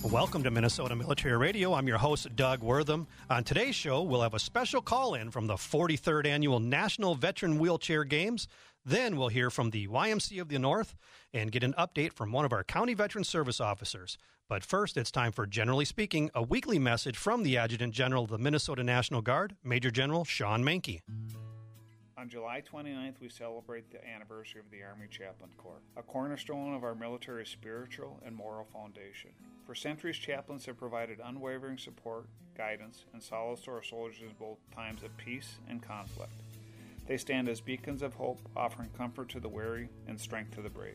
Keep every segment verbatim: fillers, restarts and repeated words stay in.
Welcome to Minnesota Military Radio. I'm your host, Doug Wortham. On today's show, we'll have a special call-in from the forty-third Annual National Veteran Wheelchair Games. Then we'll hear from the Y M C A of the North and get an update from one of our County Veteran Service officers. But first, it's time for Generally Speaking, a weekly message from the Adjutant General of the Minnesota National Guard, Major General Shawn Manke. On July twenty-ninth, we celebrate the anniversary of the Army Chaplain Corps, a cornerstone of our military spiritual and moral foundation. For centuries, chaplains have provided unwavering support, guidance, and solace to our soldiers in both times of peace and conflict. They stand as beacons of hope, offering comfort to the weary and strength to the brave.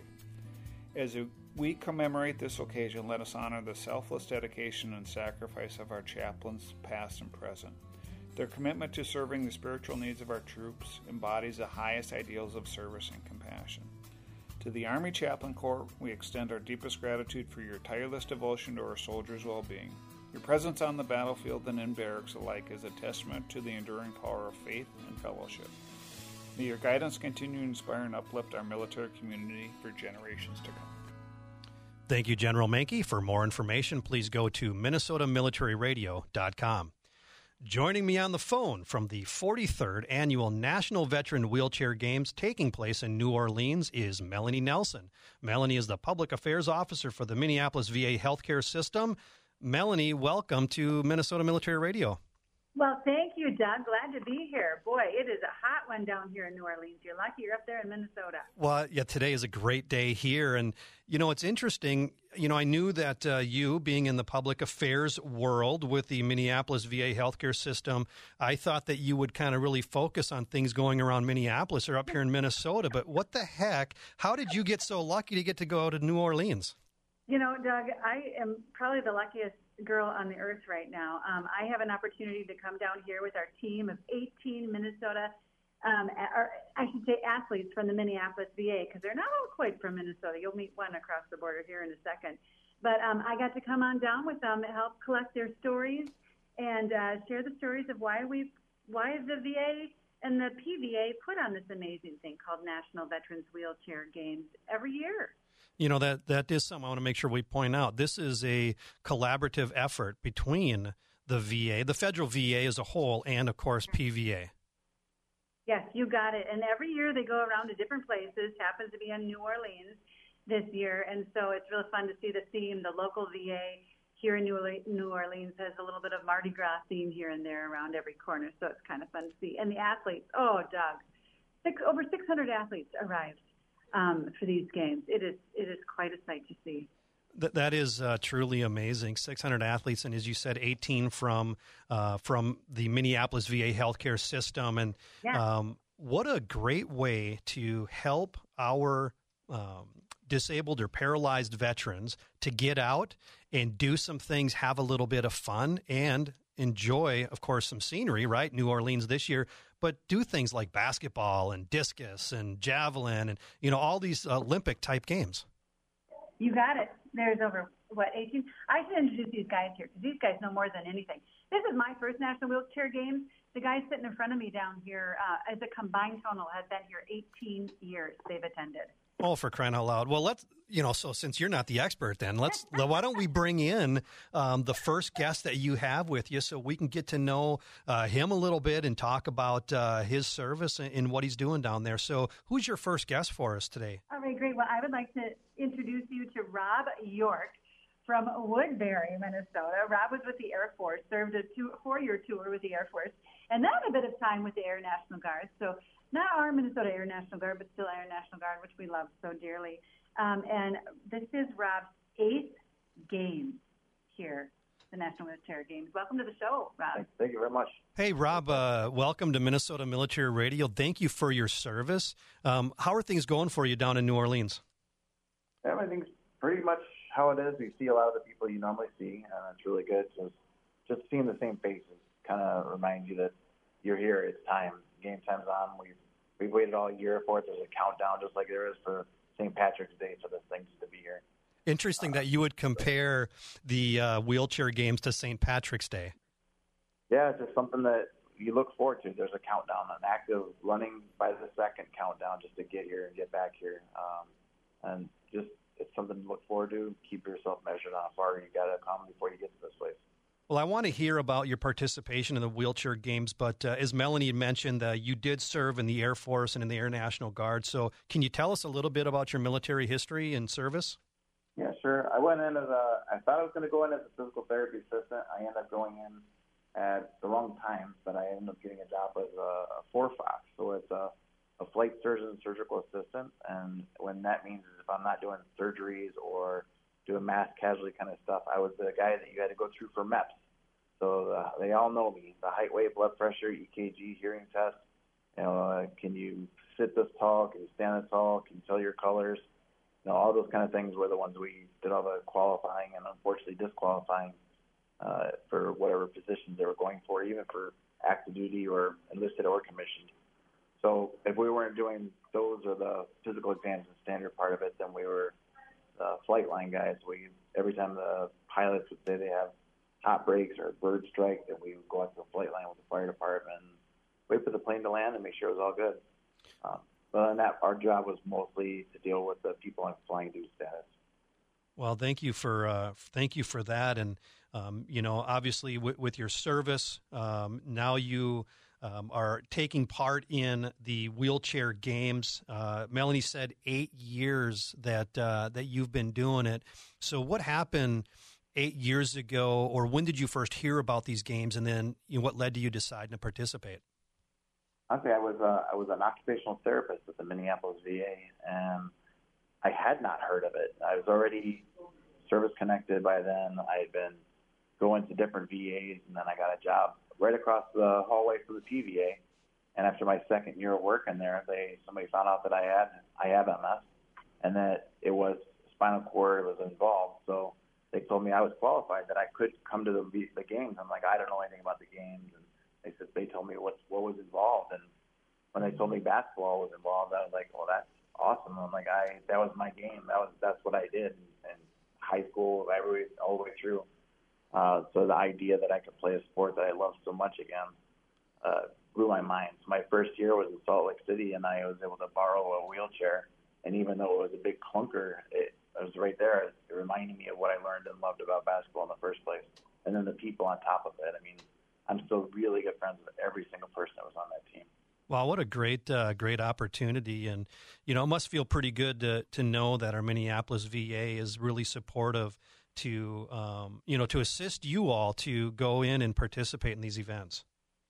As we commemorate this occasion, let us honor the selfless dedication and sacrifice of our chaplains, past and present. Their commitment to serving the spiritual needs of our troops embodies the highest ideals of service and compassion. To the Army Chaplain Corps, we extend our deepest gratitude for your tireless devotion to our soldiers' well-being. Your presence on the battlefield and in barracks alike is a testament to the enduring power of faith and fellowship. May your guidance continue to inspire and uplift our military community for generations to come. Thank you, General Manke. For more information, please go to minnesota military radio dot com. Joining me on the phone from the forty-third Annual National Veteran Wheelchair Games taking place in New Orleans is Melanie Nelson. Melanie is the Public Affairs Officer for the Minneapolis V A Healthcare System. Melanie, welcome to Minnesota Military Radio. Well, thank you, Doug. Glad to be here. Boy, it is a hot one down here in New Orleans. You're lucky you're up there in Minnesota. Well, yeah, today is a great day here. And, you know, it's interesting. You know, I knew that uh, you, being in the public affairs world with the Minneapolis V A healthcare system, I thought that you would kind of really focus on things going around Minneapolis or up here in Minnesota. But what the heck? How did you get so lucky to get to go to New Orleans? You know, Doug, I am probably the luckiest girl on the earth right now. Um, I have an opportunity to come down here with our team of eighteen Minnesota, um, or I should say athletes from the Minneapolis V A, because they're not all quite from Minnesota. You'll meet one across the border here in a second. But um, I got to come on down with them and help collect their stories and uh, share the stories of why we, why the V A and the P V A put on this amazing thing called National Veterans Wheelchair Games every year. You know, that that is something I want to make sure we point out. This is a collaborative effort between the V A, the federal V A as a whole, and, of course, P V A. Yes, you got it. And every year they go around to different places. Happens to be in New Orleans this year. And so it's really fun to see the theme. The local V A here in New Orleans has a little bit of Mardi Gras theme here and there around every corner. So it's kind of fun to see. And the athletes, oh, Doug, six, over six hundred athletes arrived Um, for these games. It is it is quite a sight to see. That that is uh, truly amazing. six hundred athletes, and as you said, eighteen from uh, from the Minneapolis V A healthcare system. And yeah. um, what a great way to help our um, disabled or paralyzed veterans to get out and do some things, have a little bit of fun, and enjoy, of course, some scenery, right? New Orleans this year, but do things like basketball and discus and javelin and, you know, all these Olympic type games. You got it. There's over, what, eighteen? I should introduce these guys here because these guys know more than anything. This is my first National Wheelchair Games. The guys sitting in front of me down here, uh, as a combined total, have been here eighteen years they've attended. Oh, for crying out loud. Well, let's, you know, so since you're not the expert then, let's, why don't we bring in um, the first guest that you have with you so we can get to know uh, him a little bit and talk about uh, his service and, and what he's doing down there. So who's your first guest for us today? All right, great. Well, I would like to introduce you to Rob York from Woodbury, Minnesota. Rob was with the Air Force, served a two, four-year tour with the Air Force, and then a bit of time with the Air National Guard. So not our Minnesota Air National Guard, but still Air National Guard, which we love so dearly. Um, and this is Rob's eighth game here, the National Military Games. Welcome to the show, Rob. Thank you very much. Hey, Rob, uh, welcome to Minnesota Military Radio. Thank you for your service. Um, how are things going for you down in New Orleans? Everything's pretty much how it is. You see a lot of the people you normally see, and it's really good. Just, just seeing the same faces kind of reminds you that you're here. It's time. Game time's on. We've, we've waited all year for it. There's a countdown just like there is for Saint Patrick's Day, so this thing's to be here. Interesting uh, that you would compare the uh, wheelchair games to Saint Patrick's Day. Yeah, it's just something that you look forward to. There's a countdown, an active running by the second countdown just to get here and get back here. Um, and just it's something to look forward to. Keep yourself measured on how far you got to come before you get to this place. Well, I want to hear about your participation in the wheelchair games, but uh, as Melanie mentioned, uh, you did serve in the Air Force and in the Air National Guard. So can you tell us a little bit about your military history and service? Yeah, sure. I went in as a, I thought I was going to go in as a physical therapy assistant. I ended up going in at the wrong time, but I ended up getting a job as a, a four fox. So it's a, a flight surgeon, surgical assistant. And when that means is if I'm not doing surgeries or doing mass casualty kind of stuff, I was the guy that you had to go through for M E P S. So uh, they all know me. The height, weight, blood pressure, E K G, hearing test. You know, uh, can you sit this tall? Can you stand this tall? Can you tell your colors? You know, all those kind of things were the ones we did all the qualifying and unfortunately disqualifying uh, for whatever positions they were going for, even for active duty or enlisted or commissioned. So if we weren't doing those or the physical exams, the standard part of it, then we were the flight line guys. We every time the pilots would say they have hot breaks or a bird strike, then we would go out to the flight line with the fire department and wait for the plane to land and make sure it was all good. Um, but other than that, our job was mostly to deal with the people on flying duty status. Well, thank you for uh, thank you for that, and um, you know, obviously w- with your service, um, now you um, are taking part in the wheelchair games. Uh, Melanie said eight years that uh, that you've been doing it. So, what happened eight years ago, or when did you first hear about these games, and then you know, what led to you deciding to participate? Honestly, I was uh, I was an occupational therapist at the Minneapolis V A, and I had not heard of it. I was already service connected by then. I had been going to different V As, and then I got a job right across the hallway from the P V A. And after my second year of working there, they somebody found out that I had I have M S, and that it was spinal cord was involved. So they told me I was qualified, that I could come to the the games. I'm like, I don't know anything about the games, and they said they told me what what was involved. And when they told me basketball was involved, I was like, well, that's awesome. I'm like, I that was my game. That was that's what I did in, in high school, every all the way through. Uh, so the idea that I could play a sport that I love so much again uh, blew my mind. So my first year was in Salt Lake City, and I was able to borrow a wheelchair. And even though it was a big clunker, it, it was right there. It reminded me of what I learned and loved about basketball in the first place. And then the people on top of it. I mean, I'm still really good friends with every single person that was on that team. Wow, what a great, uh, great opportunity. And, you know, it must feel pretty good to, to know that our Minneapolis V A is really supportive to, um, you know, to assist you all to go in and participate in these events.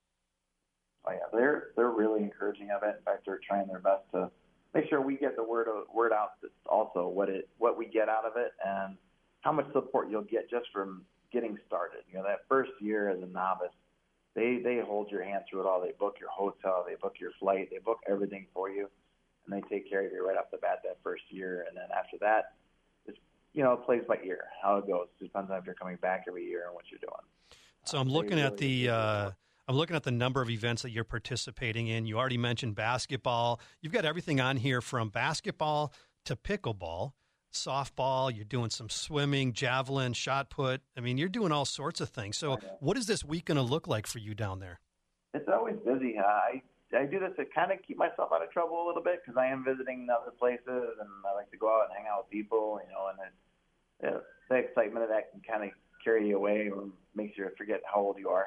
Oh, yeah, they're, they're really encouraging of it. In fact, they're trying their best to make sure we get the word word out also, what it what we get out of it and how much support you'll get just from getting started. You know, that first year as a novice, They they hold your hand through it all. They book your hotel, they book your flight, they book everything for you, and they take care of you right off the bat that first year. And then after that, it's, you know, it plays by ear, how it goes. It depends on if you're coming back every year and what you're doing. So I'm looking at the uh, I'm looking at the number of events that you're participating in. You already mentioned basketball. You've got everything on here from basketball to pickleball, softball, you're doing some swimming, javelin, shot put. I mean, you're doing all sorts of things. So what is this week going to look like for you down there? It's always busy. Uh, I I do this to kind of keep myself out of trouble a little bit because I am visiting other places, and I like to go out and hang out with people, you know, and it, it, the excitement of that can kind of carry you away or makes you forget how old you are.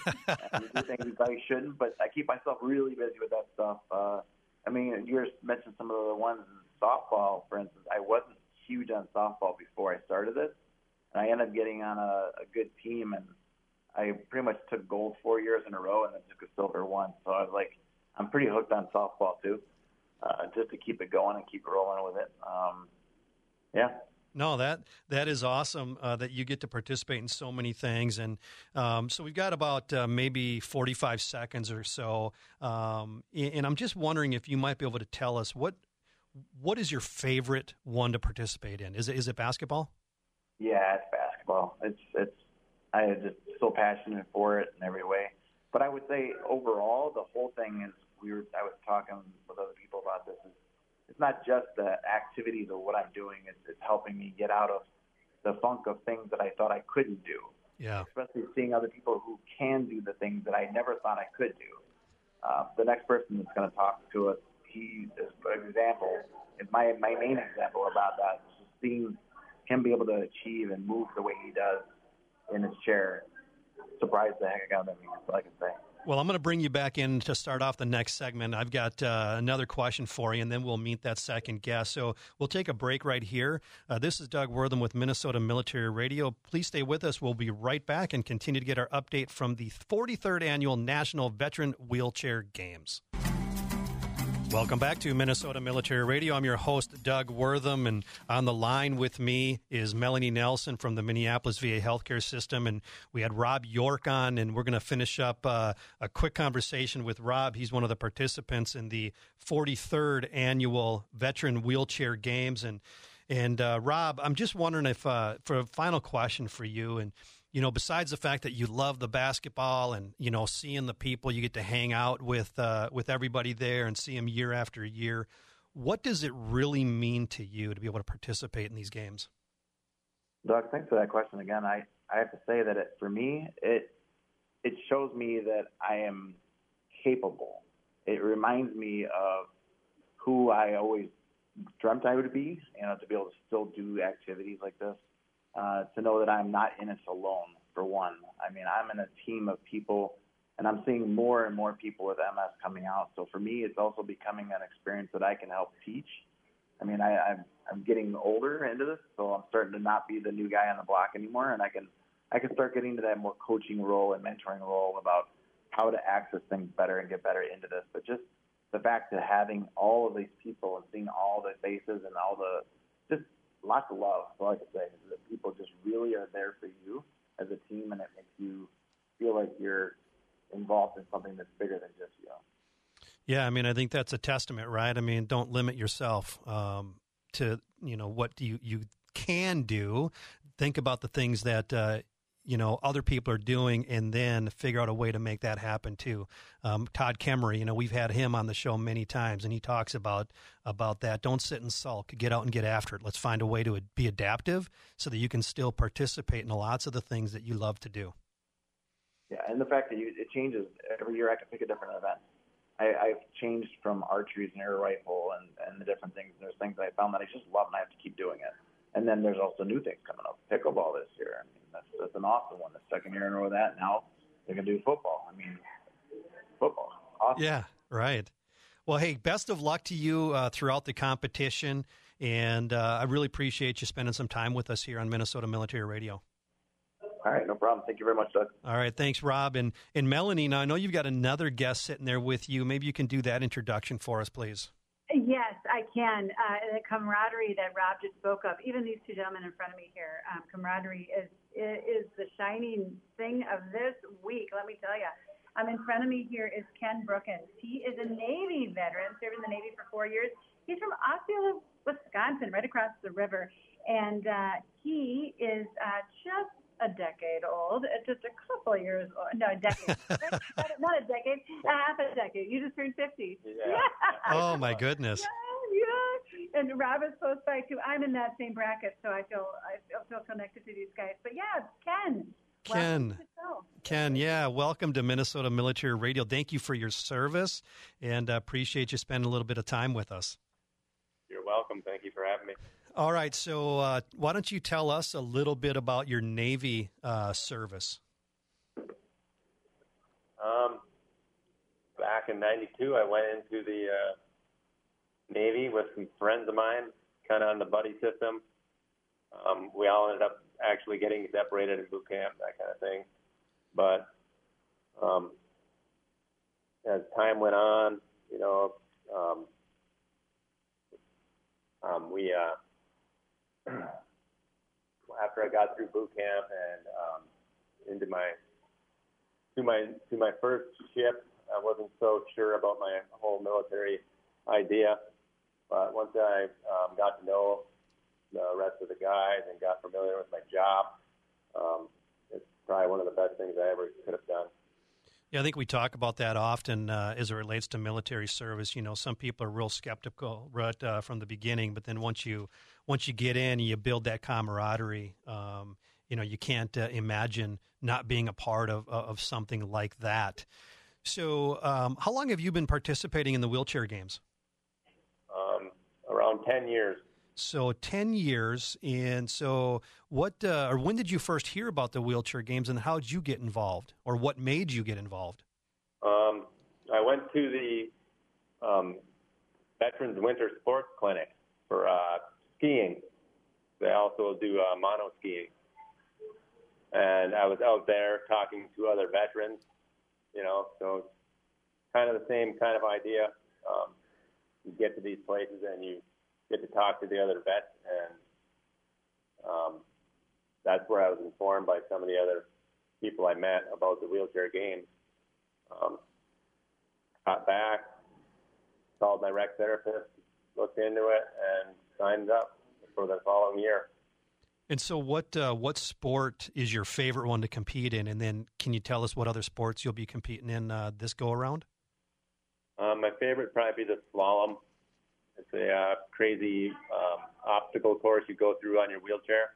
And you do things you probably shouldn't, but I keep myself really busy with that stuff. Uh, I mean, you mentioned some of the ones in softball, for instance. I wasn't huge on softball before I started this, and I ended up getting on a, a good team, and I pretty much took gold four years in a row and then took a silver one. So I was like, I'm pretty hooked on softball too, uh, just to keep it going and keep rolling with it. Um, yeah. No, that that is awesome uh, that you get to participate in so many things. And um, so we've got about uh, maybe forty-five seconds or so. Um, and I'm just wondering if you might be able to tell us what what is your favorite one to participate in? Is it is it basketball? Yeah, it's basketball. It's it's I am just so passionate for it in every way. But I would say overall, the whole thing is we were. I was talking with other people about this. Is it's not just the activities of what I'm doing. It's, it's helping me get out of the funk of things that I thought I couldn't do. Yeah. Especially seeing other people who can do the things that I never thought I could do. Uh, the next person that's going to talk to us, he is an example. And my my main example about that is seeing him be able to achieve and move the way he does in his chair surprised the heck out of me, that's all I can say. Well, I'm going to bring you back in to start off the next segment. I've got uh, another question for you, and then we'll meet that second guest. So we'll take a break right here. Uh, this is Doug Wortham with Minnesota Military Radio. Please stay with us. We'll be right back and continue to get our update from the forty-third Annual National Veteran Wheelchair Games. Welcome back to Minnesota Military Radio. I'm your host, Doug Wortham, and on the line with me is Melanie Nelson from the Minneapolis V A Healthcare System, and we had Rob York on, and we're going to finish up uh, a quick conversation with Rob. He's one of the participants in the forty-third Annual Veteran Wheelchair Games, and and uh, Rob, I'm just wondering if, uh, for a final question for you, and you know, besides the fact that you love the basketball and, you know, seeing the people, you get to hang out with uh, with everybody there and see them year after year, what does it really mean to you to be able to participate in these games? Doug, thanks for that question again. I, I have to say that it, for me, it it shows me that I am capable. It reminds me of who I always dreamt I would be, you know, to be able to still do activities like this. Uh, to know that I'm not in this alone, for one. I mean, I'm in a team of people, and I'm seeing more and more people with M S coming out. So for me, it's also becoming an experience that I can help teach. I mean, I, I'm, I'm getting older into this, so I'm starting to not be the new guy on the block anymore, and I can I can start getting into that more coaching role and mentoring role about how to access things better and get better into this. But just the fact of having all of these people and seeing all the faces and all the just lots of love, so I could say, is that people just really are there for you as a team, and it makes you feel like you're involved in something that's bigger than just you. Yeah, I mean, I think that's a testament, right? I mean, don't limit yourself um, to, you know, what you, you can do. Think about the things that, uh, you know, other people are doing, and then figure out a way to make that happen too. Um, Todd Kemery, you know, we've had him on the show many times, and he talks about about that. Don't sit and sulk. Get out and get after it. Let's find a way to be adaptive so that you can still participate in lots of the things that you love to do. Yeah, and the fact that you, it changes every year. I can pick a different event. I, I've changed from archery and air rifle and, and the different things. There's things I found that I just love, and I have to keep doing it. And then there's also new things coming up. Pickleball this year. I mean, that's, that's an awesome one. The second year in a row of that. Now they're going to do football. I mean, football. Awesome. Yeah, right. Well, hey, best of luck to you uh, throughout the competition. And uh, I really appreciate you spending some time with us here on Minnesota Military Radio. All right, no problem. Thank you very much, Doug. All right, thanks, Rob. And, and Melanie, now I know you've got another guest sitting there with you. Maybe you can do that introduction for us, please. Yes, I can. Uh, the camaraderie that Rob just spoke of, even these two gentlemen in front of me here, um, camaraderie is, is the shining thing of this week, let me tell you. Um, in front of me here is Ken Brookins. He is a Navy veteran, served in the Navy for four years. He's from Osceola, Wisconsin, right across the river. And uh, he is uh, just a decade old, just a couple of years old. No, a decade. not, not a decade, half a decade. You just turned fifty. Yeah. Oh, my goodness. Yeah, yeah. And Rob is close by, too. I'm in that same bracket, so I feel I feel, feel connected to these guys. But, yeah, Ken. Ken, Ken, yeah, welcome to Minnesota Military Radio. Thank you for your service, and uh, appreciate you spending a little bit of time with us. You're welcome. Thank you for having me. All right, so uh, why don't you tell us a little bit about your Navy uh, service? Um, back in ninety-two, I went into the uh, Navy with some friends of mine, kind of on the buddy system. Um, we all ended up actually getting separated in boot camp, that kind of thing. But um, as time went on, you know, um, um, we uh, after I got through boot camp and um, into my to my to my first ship, I wasn't so sure about my whole military idea. But once I um, got to know the rest of the guys and got familiar with my job, um, it's probably one of the best things I ever could have done. Yeah, I think we talk about that often uh, as it relates to military service. You know, some people are real skeptical right uh, from the beginning, but then once you once you get in and you build that camaraderie, um, you know, you can't uh, imagine not being a part of of something like that. So, um, how long have you been participating in the wheelchair games? Um, around ten years. So ten years. And so what, uh, or when did you first hear about the wheelchair games, and how did you get involved, or what made you get involved? Um, I went to the um, Veterans Winter Sports Clinic for uh, skiing. They also do uh, mono skiing. And I was out there talking to other veterans, you know, so kind of the same kind of idea. Um, you get to these places and you get to talk to the other vets, and um, that's where I was informed by some of the other people I met about the wheelchair games. Um, got back, called my rec therapist, looked into it, and signed up for the following year. And so what uh, what sport is your favorite one to compete in? And then can you tell us what other sports you'll be competing in uh, this go-around? Um, my favorite would probably be the slalom. It's a uh, crazy um, obstacle course you go through on your wheelchair.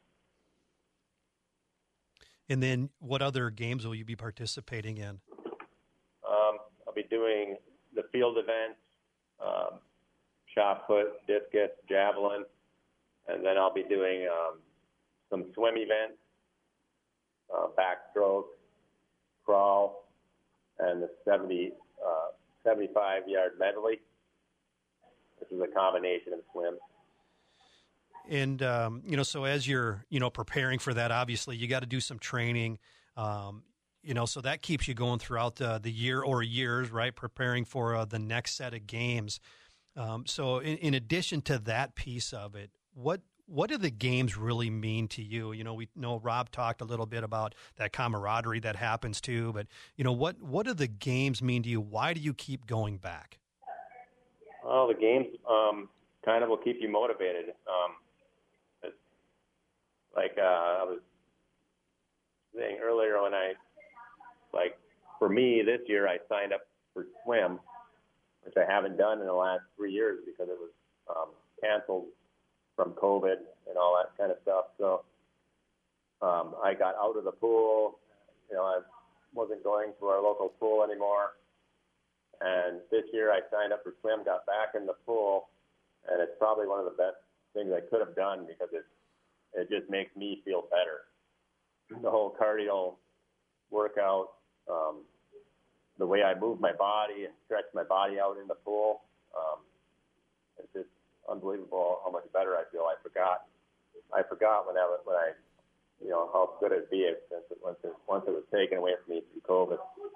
And then what other games will you be participating in? Um, I'll be doing the field events, um, shot put, discus, javelin, and then I'll be doing um, some swim events, uh, backstroke, crawl, and the seventy, uh, seventy-five-yard medley. This is a combination of swim. And, um, you know, so as you're, you know, preparing for that, obviously you got to do some training, um, you know, so that keeps you going throughout the, the year or years, right, preparing for uh, the next set of games. Um, so in, in addition to that piece of it, what what do the games really mean to you? You know, we know Rob talked a little bit about that camaraderie that happens too, but, you know, what, what do the games mean to you? Why do you keep going back? Well, the games um, kind of will keep you motivated. Um, it's like uh, I was saying earlier, when I, like, for me this year, I signed up for swim, which I haven't done in the last three years because it was um, canceled from COVID and all that kind of stuff. So um, I got out of the pool. You know, I wasn't going to our local pool anymore. And this year I signed up for swim, got back in the pool, and it's probably one of the best things I could have done because it it just makes me feel better. The whole cardio workout, um, the way I move my body and stretch my body out in the pool, um, it's just unbelievable how much better I feel. I forgot, I forgot when I was, when I, you know, how good it'd be since it, once it, once it was taken away from me through COVID.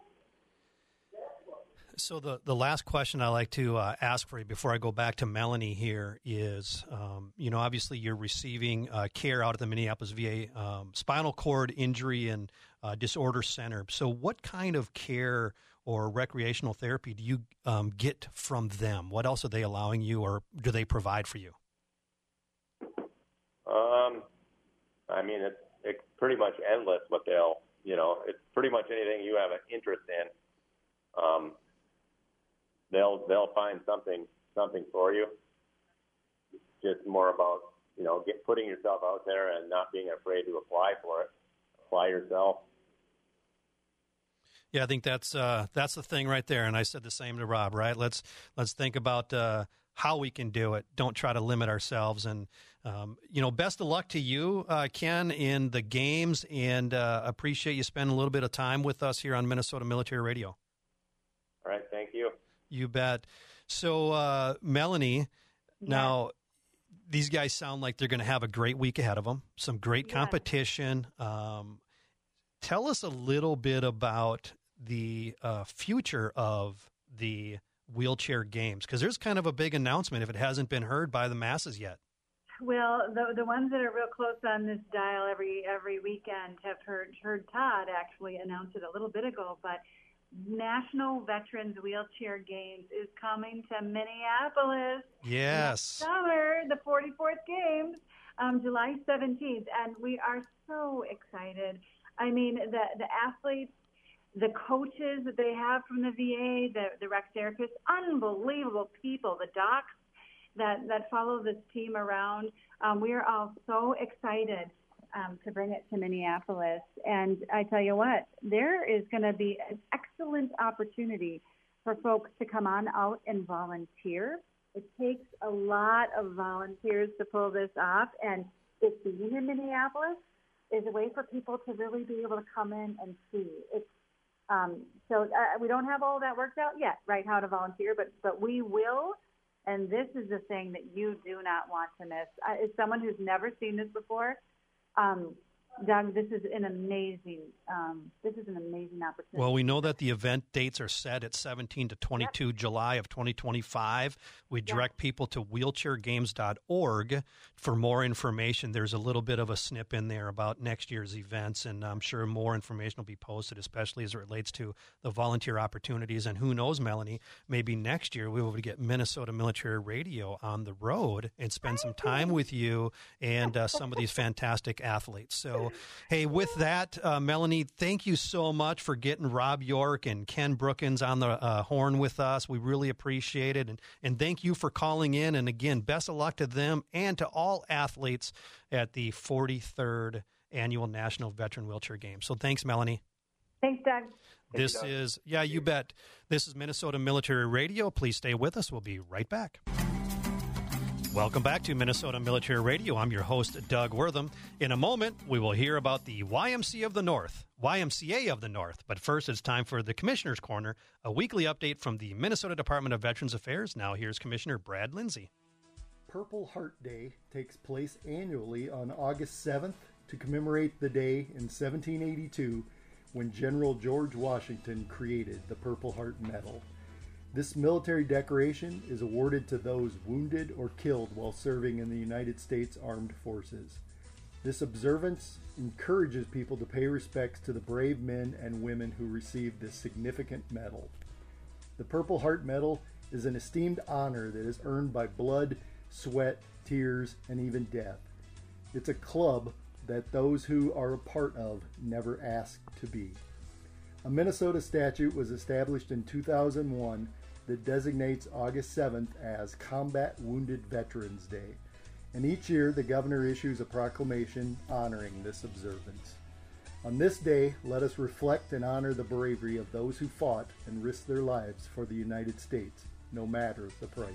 So the, the last question I like to uh, ask for you before I go back to Melanie here is, um, you know, obviously you're receiving uh, care out at the Minneapolis V A um, Spinal Cord Injury and uh, Disorder Center. So what kind of care or recreational therapy do you um, get from them? What else are they allowing you, or do they provide for you? Um, I mean, it's, it's pretty much endless what they'll, you know, it's pretty much anything you have an interest in. Um, they'll they'll find something something for you. It's just more about, you know, get putting yourself out there and not being afraid to apply for it. Apply yourself. Yeah, I think that's uh, that's the thing right there. And I said the same to Rob. Right? Let's let's think about uh, how we can do it. Don't try to limit ourselves. And um, you know, best of luck to you, uh, Ken, in the games. And uh, appreciate you spending a little bit of time with us here on Minnesota Military Radio. All right, thank you. You bet. So, uh, Melanie, Yeah. now these guys sound like they're going to have a great week ahead of them, some great Yeah. competition. Um, tell us a little bit about the uh, future of the wheelchair games, because there's kind of a big announcement if it hasn't been heard by the masses yet. Well, the the ones that are real close on this dial every every weekend have heard heard Todd actually announce it a little bit ago, but National Veterans Wheelchair Games is coming to Minneapolis. Yes. Next summer, the forty-fourth Games, um, July seventeenth, and we are so excited. I mean, the the athletes, the coaches that they have from the V A, the, the rec therapists, unbelievable people, the docs that, that follow this team around. Um, we are all so excited um, to bring it to Minneapolis. And I tell you what, there is going to be an excellent opportunity for folks to come on out and volunteer. It takes a lot of volunteers to pull this off, and it being in Minneapolis is a way for people to really be able to come in and see. It's um, so uh, we don't have all that worked out yet, right? How to volunteer, but but we will. And this is the thing that you do not want to miss. Uh, as someone who's never seen this before, um, Doug, this is an amazing. Um, this is an amazing opportunity. Well, we know that the event dates are set at seventeen to twenty-two yep. July of twenty twenty-five. We direct yep. people to wheelchair games dot org for more information. There's a little bit of a snip in there about next year's events, and I'm sure more information will be posted, especially as it relates to the volunteer opportunities. And who knows, Melanie, maybe next year we will get Minnesota Military Radio on the road and spend some time with you and uh, some of these fantastic athletes. So, hey, with that, uh, Melanie, thank you so much for getting Rob York and Ken Brookins on the uh, horn with us. We really appreciate it. And, and thank you for calling in. And again, best of luck to them and to all athletes at the forty-third Annual National Veteran Wheelchair Games. So thanks, Melanie. Thanks, Doug. This Thank you, Doug. is, yeah, you bet. This is Minnesota Military Radio. Please stay with us. We'll be right back. Welcome back to Minnesota Military Radio. I'm your host, Doug Wortham. In a moment, we will hear about the Y M C A of the North, Y M C A of the North. But first, it's time for the Commissioner's Corner, a weekly update from the Minnesota Department of Veterans Affairs. Now, here's Commissioner Brad Lindsay. Purple Heart Day takes place annually on August seventh to commemorate the day in seventeen eighty-two when General George Washington created the Purple Heart Medal. This military decoration is awarded to those wounded or killed while serving in the United States Armed Forces. This observance encourages people to pay respects to the brave men and women who received this significant medal. The Purple Heart Medal is an esteemed honor that is earned by blood, sweat, tears, and even death. It's a club that those who are a part of never ask to be. A Minnesota statute was established in two thousand one that designates August seventh as Combat Wounded Veterans Day, and each year the governor issues a proclamation honoring this observance. On this day, let us reflect and honor the bravery of those who fought and risked their lives for the United States, no matter the price.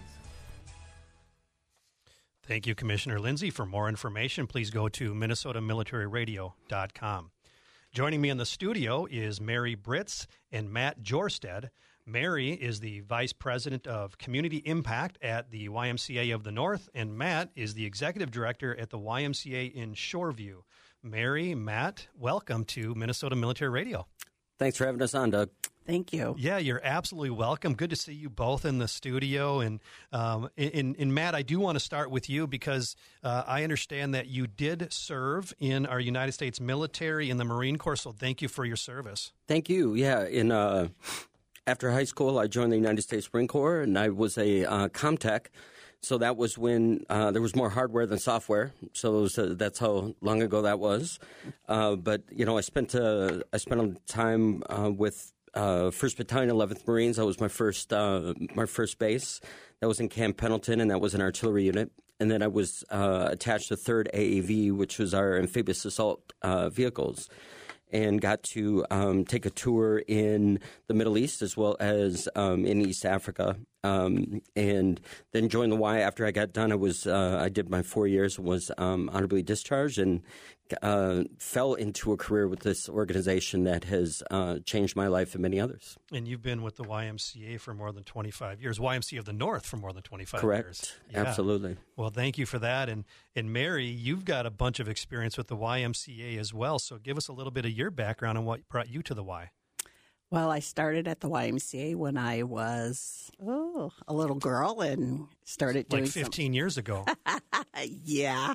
Thank you, Commissioner Lindsay. For more information, please go to Minnesota Military Radio dot com. Joining me in the studio is Mary Britz and Matt Jorstad. Mary is the Vice President of Community Impact at the Y M C A of the North, and Matt is the Executive Director at the Y M C A in Shoreview. Mary, Matt, welcome to Minnesota Military Radio. Thanks for having us on, Doug. Thank you. Yeah, you're absolutely welcome. Good to see you both in the studio. And um, in, in Matt, I do want to start with you because uh, I understand that you did serve in our United States military in the Marine Corps, so thank you for your service. Thank you. Yeah, in uh, after high school, I joined the United States Marine Corps, and I was a uh, ComTech. So that was when uh, there was more hardware than software. So it was, uh, that's how long ago that was. Uh, but you know, I spent uh, I spent a time uh, with uh, First Battalion, eleventh Marines. That was my first uh, my first base. That was in Camp Pendleton, and that was an artillery unit. And then I was uh, attached to third A A V, which was our amphibious assault uh, vehicles, and got to um, take a tour in the Middle East as well as um, in East Africa. Um, and then joined the Y. After I got done, I was uh, I did my four years, was um, honorably discharged, and uh, fell into a career with this organization that has uh, changed my life and many others. And you've been with the Y M C A for more than twenty-five years, Y M C A of the North for more than twenty-five Correct. years. Yeah. Absolutely. Well, thank you for that. And, and Mary, you've got a bunch of experience with the Y M C A as well, so give us a little bit of your background and what brought you to the Y. Well, I started at the Y M C A when I was oh, a little girl and started doing like fifteen some... years ago. Yeah.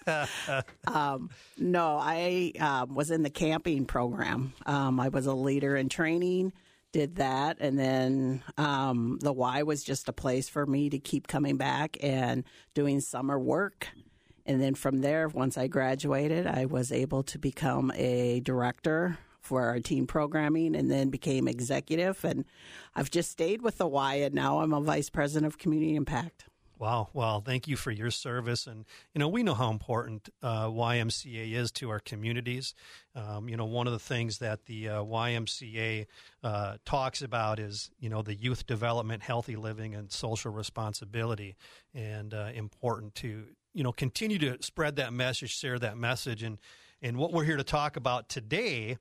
um, no, I um, was in the camping program. Um, I was a leader in training, did that, and then um, the Y was just a place for me to keep coming back and doing summer work. And then from there, once I graduated, I was able to become a director for our team programming, and then became executive. And I've just stayed with the Y, and now I'm a vice president of community impact. Wow. Well, thank you for your service. And, you know, we know how important uh, Y M C A is to our communities. Um, you know, one of the things that the uh, Y M C A uh, talks about is, you know, the youth development, healthy living, and social responsibility, and uh, important to, you know, continue to spread that message, share that message. And, and what we're here to talk about today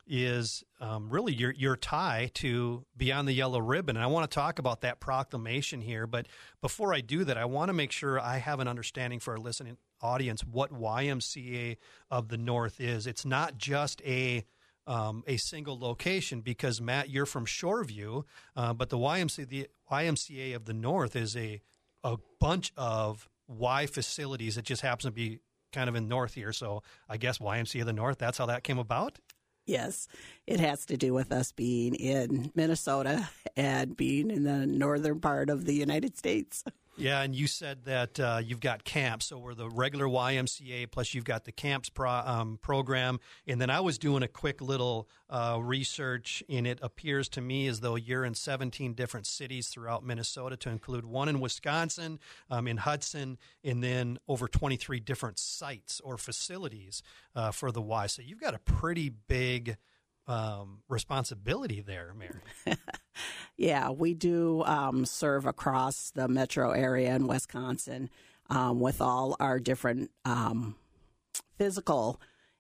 is um, really your your tie to Beyond the Yellow Ribbon. And I want to talk about that proclamation here. But before I do that, I want to make sure I have an understanding for our listening audience what Y M C A of the North is. It's not just a um, a single location, because, Matt, you're from Shoreview, uh, but the Y M C A, the Y M C A of the North is a, a bunch of Y facilities. It just happens to be kind of in North here. So I guess Y M C A of the North, that's how that came about? Yes, it has to do with us being in Minnesota and being in the northern part of the United States. Yeah, and you said that uh, you've got camps. So we're the regular Y M C A, plus you've got the camps pro, um, program. And then I was doing a quick little uh, research, and it appears to me as though you're in seventeen different cities throughout Minnesota, to include one in Wisconsin, um, in Hudson, and then over twenty-three different sites or facilities uh, for the Y. So you've got a pretty big um, responsibility there, Mary. Yeah, we do um, serve across the metro area in Wisconsin um, with all our different um, physical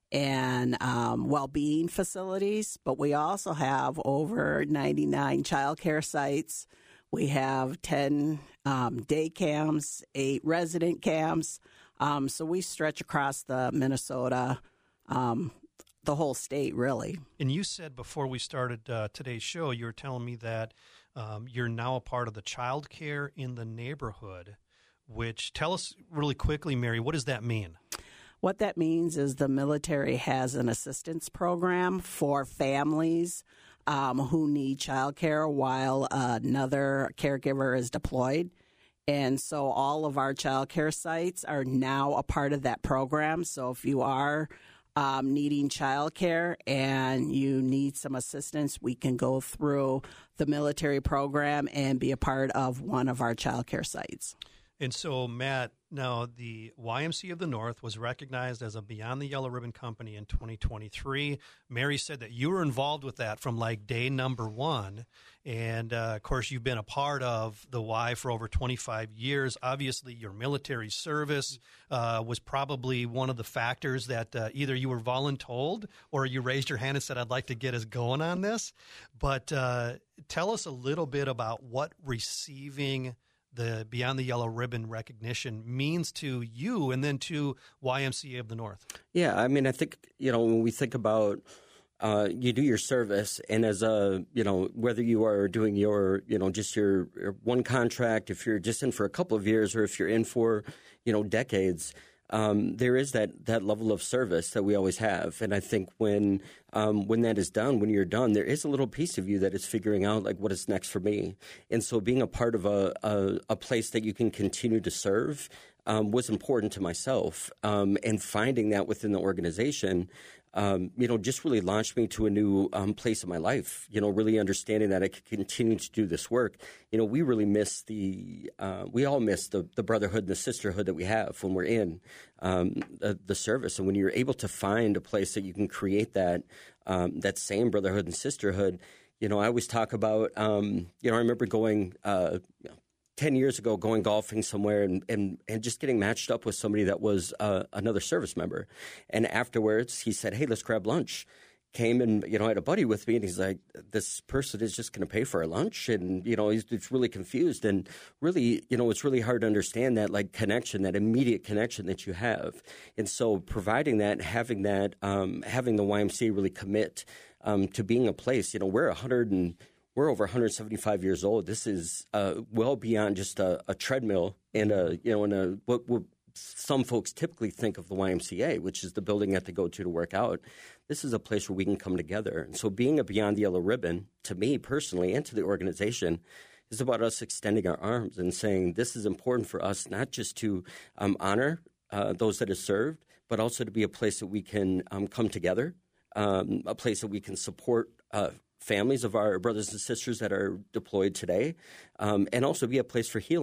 and um, well-being facilities, but we also have over ninety-nine child care sites. We have ten um, day camps, eight resident camps. Um, so we stretch across the Minnesota um the whole state, really. And you said before we started uh, today's show, you were telling me that um, you're now a part of the Child Care in the Neighborhood, which, tell us really quickly, Mary, what does that mean? What that means is the military has an assistance program for families um, who need child care while another caregiver is deployed. And so all of our child care sites are now a part of that program. So if you are Um, needing childcare and you need some assistance, we can go through the military program and be a part of one of our childcare sites. And so, Matt, now the Y M C A of the North was recognized as a Beyond the Yellow Ribbon company in twenty twenty-three. Mary said that you were involved with that from like day number one. And, uh, of course, you've been a part of the Y for over twenty-five years. Obviously, your military service uh, was probably one of the factors that uh, either you were voluntold or you raised your hand and said, I'd like to get us going on this. But uh, tell us a little bit about what receiving the Beyond the Yellow Ribbon recognition means to you and then to Y M C A of the North. Yeah, I mean, I think, you know, when we think about uh, you do your service, and as a, you know, whether you are doing your, you know, just your, your one contract, if you're just in for a couple of years or if you're in for, you know, decades, Um, there is that, that level of service that we always have. And I think when um, when that is done, when you're done, there is a little piece of you that is figuring out, like, what is next for me. And so being a part of a, a, a place that you can continue to serve um, was important to myself. Um, and finding that within the organization, um, you know, just really launched me to a new um, place in my life, you know, really understanding that I could continue to do this work. You know, we really miss the, uh, we all miss the, the brotherhood and the sisterhood that we have when we're in um, the, the service. And when you're able to find a place that you can create that, um, that same brotherhood and sisterhood, you know, I always talk about, um, you know, I remember going, uh, you know, ten years ago, going golfing somewhere and, and, and just getting matched up with somebody that was uh, another service member. And afterwards, he said, hey, let's grab lunch. Came and, you know, I had a buddy with me, and he's like, this person is just going to pay for our lunch. And, you know, he's, he's really confused. And really, you know, it's really hard to understand that, like, connection, that immediate connection that you have. And so providing that, having that, um, having the Y M C A really commit um, to being a place, you know, we're one hundred and We're over one hundred seventy-five years old. This is uh, well beyond just a, a treadmill and a, you know, and a, what, what some folks typically think of the Y M C A, which is the building that they go to to work out. This is a place where we can come together. And so being a Beyond the Yellow Ribbon, to me personally and to the organization, is about us extending our arms and saying this is important for us, not just to um, honor uh, those that have served, but also to be a place that we can um, come together, um, a place that we can support uh families of our brothers and sisters that are deployed today, um, and also be a place for healing.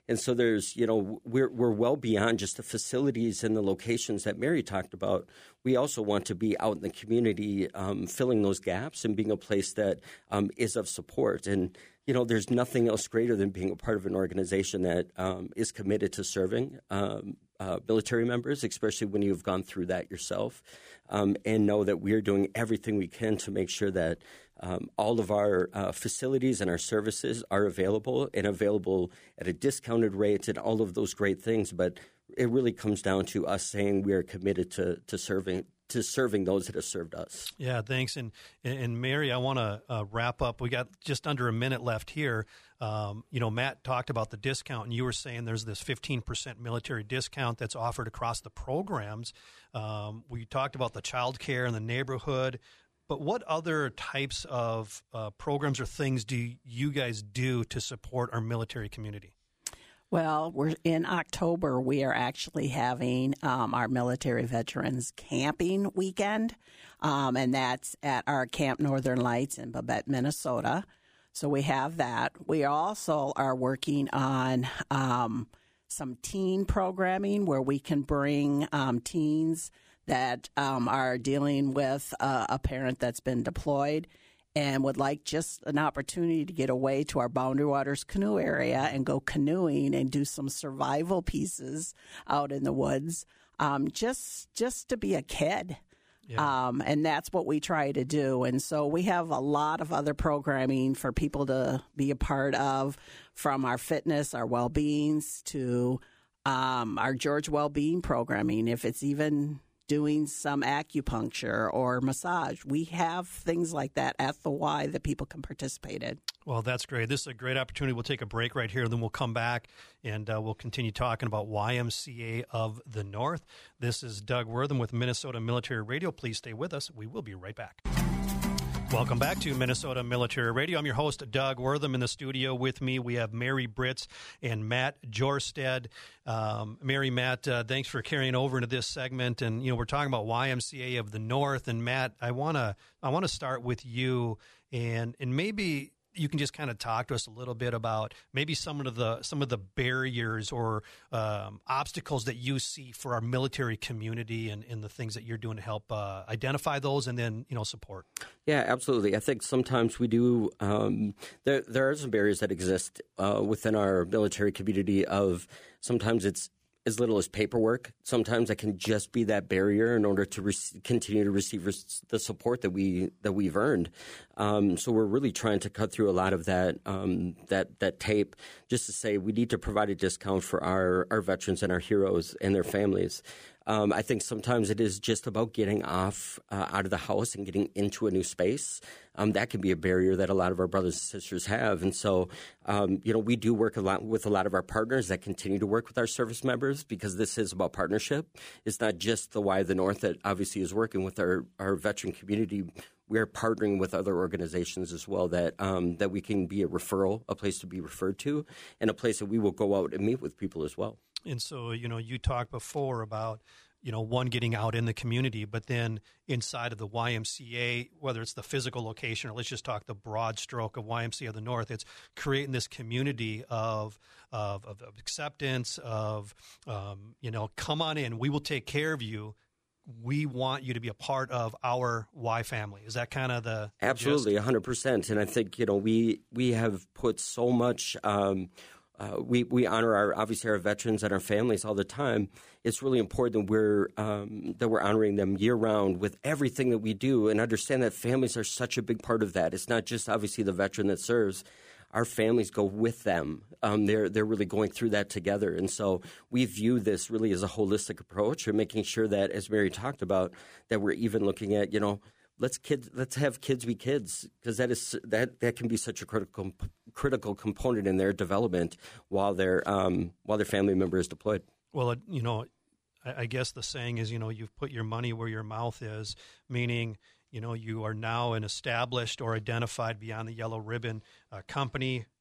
And so there's, you know, we're we're well beyond just the facilities and the locations that Mary talked about. We also want to be out in the community, um, filling those gaps and being a place that um, is of support. And, you know, there's nothing else greater than being a part of an organization that um, is committed to serving um, uh, military members, especially when you've gone through that yourself, um, and know that we're doing everything we can to make sure that Um, all of our uh, facilities and our services are available and available at a discounted rate and all of those great things. But it really comes down to us saying we are committed to, to serving to serving those that have served us. Yeah, thanks. And, and Mary, I want to uh, wrap up. We got just under a minute left here. Um, you know, Matt talked about the discount, and you were saying there's this fifteen percent military discount that's offered across the programs. Um, we talked about the child care in the neighborhood. But what other types of uh, programs or things do you guys do to support our military community? Well, we're in October. We are actually having um, our military veterans camping weekend, um, and that's at our Camp Northern Lights in Babette, Minnesota. So we have that. We also are working on um, some teen programming where we can bring um, teens that um, are dealing with uh, a parent that's been deployed and would like just an opportunity to get away to our Boundary Waters canoe area and go canoeing and do some survival pieces out in the woods, um, just just to be a kid. Yeah. Um, and that's what we try to do. And so we have a lot of other programming for people to be a part of, from our fitness, our well-beings, to um, our George Wellbeing programming. If it's even doing some acupuncture or massage, we have things like that at the Y that people can participate in. Well, that's great. This is a great opportunity. We'll take a break right here, and then we'll come back, and uh, we'll continue talking about Y M C A of the North. This is Doug Wortham with Minnesota Military Radio. Please stay with us. We will be right back. Welcome back to Minnesota Military Radio. I'm your host, Doug Wortham. In the studio with me, we have Mary Britz and Matt Jorstad. Um, Mary, Matt, uh, thanks for carrying over into this segment. And, you know, we're talking about Y M C A of the North. And, Matt, I want to I want to start with you, and and maybe you can just kind of talk to us a little bit about maybe some of the some of the barriers or um, obstacles that you see for our military community, and, and the things that you're doing to help uh, identify those and then, you know, support. Yeah, absolutely. I think sometimes we do. Um, there there are some barriers that exist uh, within our military community. Of sometimes it's as little as paperwork. Sometimes it can just be that barrier in order to re- continue to receive res- the support that we that we've earned. Um, so we're really trying to cut through a lot of that um, that that tape, just to say we need to provide a discount for our our veterans and our heroes and their families. Um, I think sometimes it is just about getting off uh, out of the house and getting into a new space. Um, that can be a barrier that a lot of our brothers and sisters have. And so, um, you know, we do work a lot with a lot of our partners that continue to work with our service members, because this is about partnership. It's not just the Y of the North that obviously is working with our, our veteran community. We're partnering with other organizations as well that um, that we can be a referral, a place to be referred to, and a place that we will go out and meet with people as well. And so, you know, you talked before about, you know, one, getting out in the community, but then inside of the Y M C A, whether it's the physical location or let's just talk the broad stroke of Y M C A of the North, it's creating this community of of, of acceptance, of, um, you know, come on in, we will take care of you. We want you to be a part of our Y family. Is that kind of the Absolutely, one hundred percent. And I think, you know, we we have put so much um, – Uh, we, we honor our obviously our veterans and our families all the time. It's really important that we're um, that we're honoring them year round with everything that we do, and understand that families are such a big part of that. It's not just obviously the veteran that serves. Our families go with them. Um, they're they're really going through that together, and so we view this really as a holistic approach, and making sure that, as Mary talked about, that we're even looking at, you know, let's kids let's have kids be kids, because that is that that can be such a critical critical component in their development while their um, while their family member is deployed. Well, you know, I, I guess the saying is, you know, you've put your money where your mouth is, meaning, you know, you are now an established or identified beyond the yellow ribbon uh, company,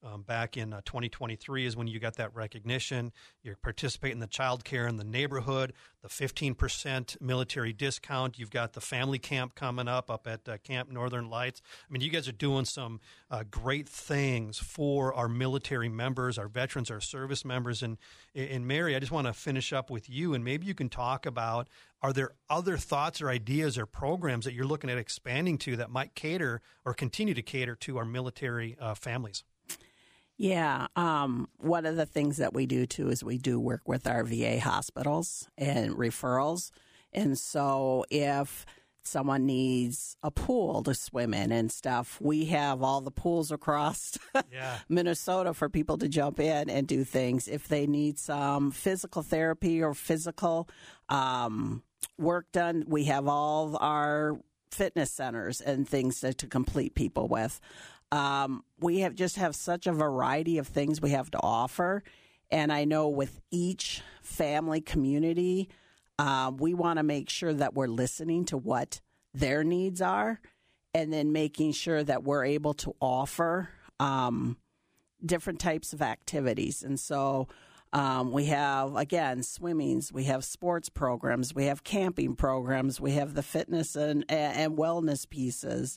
Um, back in uh, twenty twenty-three is when you got that recognition. You're participating in the child care in the neighborhood, the fifteen percent military discount. You've got the family camp coming up up at uh, Camp Northern Lights. I mean, you guys are doing some uh, great things for our military members, our veterans, our service members. And, and Mary, I just want to finish up with you, and maybe you can talk about, are there other thoughts or ideas or programs that you're looking at expanding to that might cater or continue to cater to our military uh, families? Yeah, um, one of the things that we do, too, is we do work with our V A hospitals and referrals. And so if someone needs a pool to swim in and stuff, we have all the pools across yeah. Minnesota for people to jump in and do things. If they need some physical therapy or physical um, work done, we have all our fitness centers and things to, to complete people with. Um, we have just have such a variety of things we have to offer. And I know with each family community, uh, we want to make sure that we're listening to what their needs are and then making sure that we're able to offer um, different types of activities. And so um, we have, again, swimmings, we have sports programs, we have camping programs, we have the fitness and, and wellness pieces.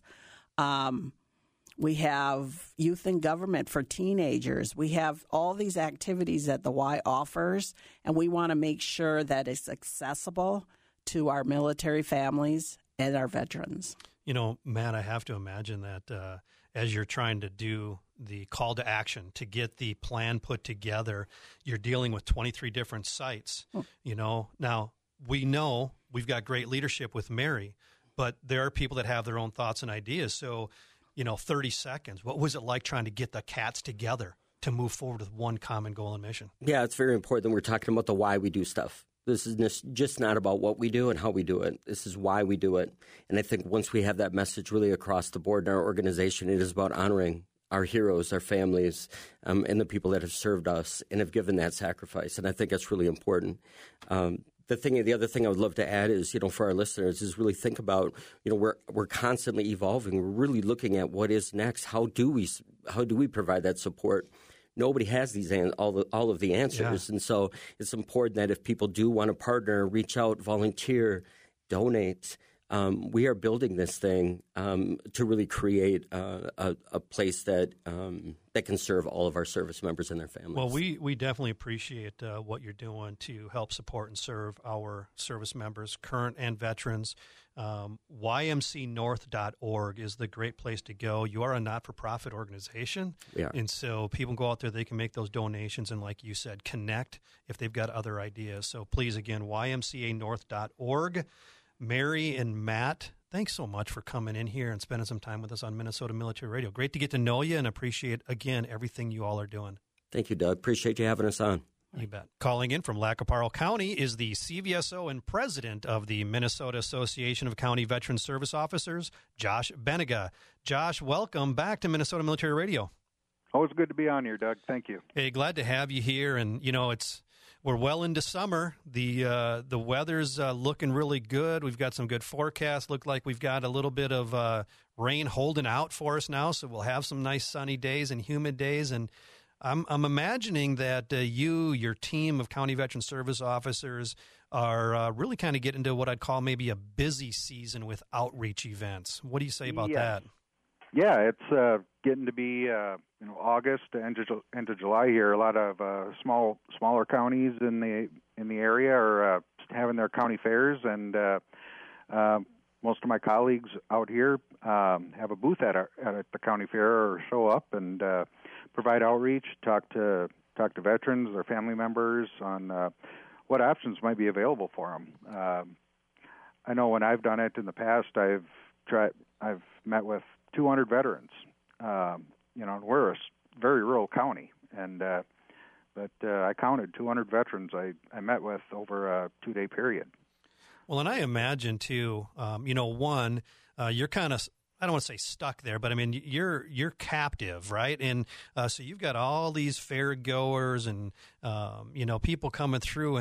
Um We have youth in government for teenagers. We have all these activities that the Y offers, and we want to make sure that it's accessible to our military families and our veterans. You know, Matt, I have to imagine that uh, as you're trying to do the call to action to get the plan put together, you're dealing with twenty-three different sites. Hmm. You know, now we know we've got great leadership with Mary, but there are people that have their own thoughts and ideas. So, you know, thirty seconds. What was it like trying to get the cats together to move forward with one common goal and mission? Yeah, it's very important that we're talking about the why we do stuff. This is just not about what we do and how we do it. This is why we do it. And I think once we have that message really across the board in our organization, it is about honoring our heroes, our families, um, and the people that have served us and have given that sacrifice. And I think that's really important. Um, The thing, the other thing I would love to add is, you know, for our listeners, is really think about, you know, we're we're constantly evolving. We're really looking at what is next. How do we how do we provide that support? Nobody has these all the, all of the answers, yeah. And so it's important that if people do want to partner, reach out, volunteer, donate. Um, we are building this thing um, to really create uh, a, a place that um, that can serve all of our service members and their families. Well, we, we definitely appreciate uh, what you're doing to help support and serve our service members, current and veterans. Um, Y M C north dot org is the great place to go. You are a not-for-profit organization, yeah. And so people go out there, they can make those donations and, like you said, connect if they've got other ideas. So please, again, Y M C A north dot org. Mary and Matt, thanks so much for coming in here and spending some time with us on Minnesota Military Radio. Great to get to know you and appreciate, again, everything you all are doing. Thank you, Doug. Appreciate you having us on. You bet. Calling in from Lackaparle County is the C V S O and president of the Minnesota Association of County Veteran Service Officers, Josh Benega. Josh, welcome back to Minnesota Military Radio. Always good to be on here, Doug. Thank you. Hey, glad to have you here. And, you know, it's we're well into summer. The uh, the weather's uh, looking really good. We've got some good forecasts. Look like we've got a little bit of uh, rain holding out for us now, so we'll have some nice sunny days and humid days. And I'm I'm imagining that uh, you, your team of County Veteran Service Officers, are uh, really kind of getting into what I'd call maybe a busy season with outreach events. What do you say about yeah. that? Yeah, it's uh, getting to be uh, you know August end of, end of July here. A lot of uh, small smaller counties in the in the area are uh, having their county fairs, and uh, uh, most of my colleagues out here um, have a booth at, our, at the county fair or show up and uh, provide outreach, talk to talk to veterans, their family members on uh, what options might be available for them. Uh, I know when I've done it in the past, I've tried. I've met with two hundred veterans. Um, you know, we're a very rural county, and uh, but uh, I counted two hundred veterans I, I met with over a two-day period. Well, and I imagine, too, um, you know, one, uh, you're kind of, I don't want to say stuck there, but I mean, you're you're captive, right? And uh, so you've got all these fair goers and, um, you know, people coming through, and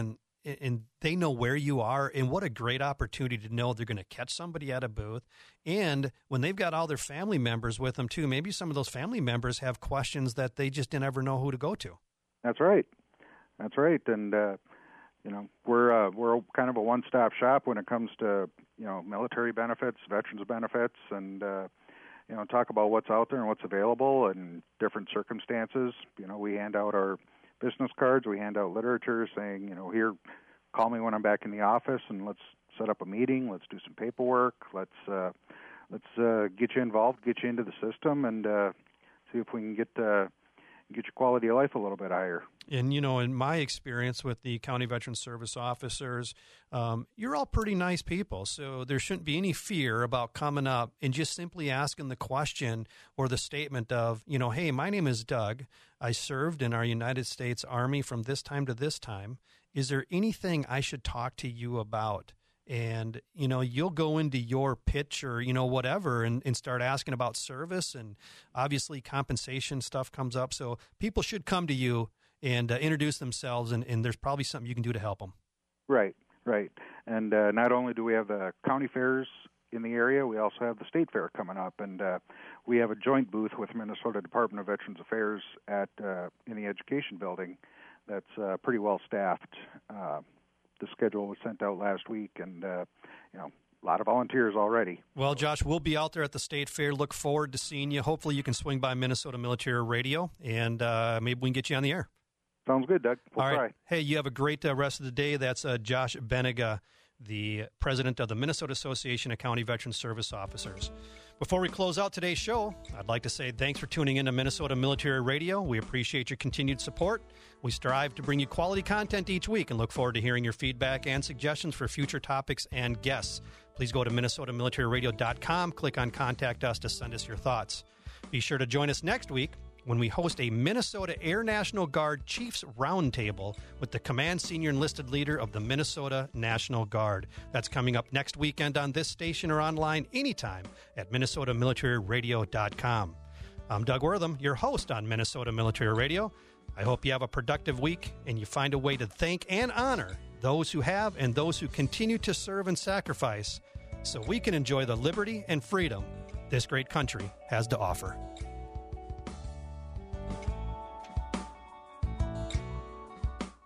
and they know where you are, and what a great opportunity to know they're going to catch somebody at a booth. And when they've got all their family members with them too, maybe some of those family members have questions that they just didn't ever know who to go to. That's right. That's right. And, uh, you know, we're uh, we're kind of a one-stop shop when it comes to, you know, military benefits, veterans benefits, and, uh, you know, talk about what's out there and what's available and different circumstances. You know, we hand out our business cards, we hand out literature saying, you know, here, call me when I'm back in the office and let's set up a meeting, let's do some paperwork, let's uh, let's uh, get you involved, get you into the system, and uh, see if we can get uh, get your quality of life a little bit higher. And, you know, in my experience with the County Veteran Service officers, um, you're all pretty nice people, so there shouldn't be any fear about coming up and just simply asking the question or the statement of, you know, hey, my name is Doug. I served in our United States Army from this time to this time. Is there anything I should talk to you about? And, you know, you'll go into your pitch or, you know, whatever and, and start asking about service, and obviously compensation stuff comes up. So people should come to you and uh, introduce themselves, and, and there's probably something you can do to help them. Right, right. And uh, not only do we have the county fairs in the area, we also have the state fair coming up, and uh, we have a joint booth with Minnesota Department of Veterans Affairs at uh, in the education building that's uh, pretty well staffed. Uh, the schedule was sent out last week, and uh, you know, a lot of volunteers already. Well, Josh, we'll be out there at the state fair. Look forward to seeing you. Hopefully you can swing by Minnesota Military Radio, and uh, maybe we can get you on the air. Sounds good, Doug. We'll All right. try. Hey, you have a great uh, rest of the day. That's uh, Josh Benega, the president of the Minnesota Association of County Veteran Service Officers. Before we close out today's show, I'd like to say thanks for tuning in to Minnesota Military Radio. We appreciate your continued support. We strive to bring you quality content each week and look forward to hearing your feedback and suggestions for future topics and guests. Please go to minnesota military radio dot com, click on Contact Us to send us your thoughts. Be sure to join us next week when we host a Minnesota Air National Guard Chiefs Roundtable with the Command Senior Enlisted Leader of the Minnesota National Guard. That's coming up next weekend on this station or online anytime at minnesota military radio dot com. I'm Doug Wortham, your host on Minnesota Military Radio. I hope you have a productive week and you find a way to thank and honor those who have and those who continue to serve and sacrifice so we can enjoy the liberty and freedom this great country has to offer.